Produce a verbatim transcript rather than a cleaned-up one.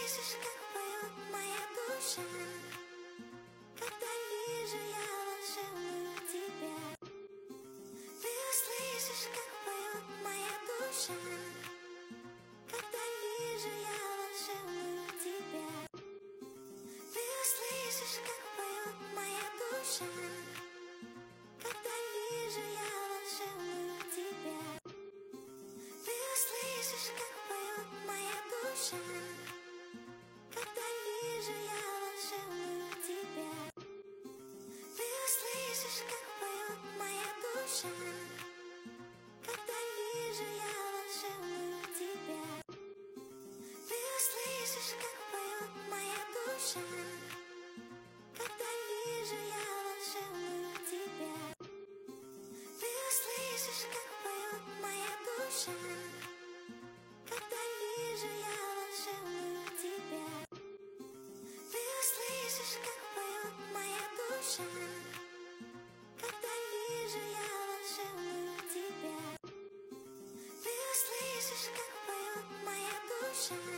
слышишь, как поет моя душа, когда вижу я волшебную тебя? Ты услышишь, как поет моя душа, когда вижу я волшебную тебя? Ты услышишь, как поет моя душа, когда вижу я волшебную тебя? Ты услышишь, как поет моя душа, когда вижу я волшебную тебя? Ты услышишь, как поет моя душа, когда вижу я волшебную тебя? Ты услышишь, как поет моя душа, когда вижу я волшебную тебя? Ты услышишь, как поет моя душа, когда вижу я волшебную тебя? Ты услышишь, как поет моя душа, когда вижу я волшебную тебя? Ты услышишь, как поет моя душа.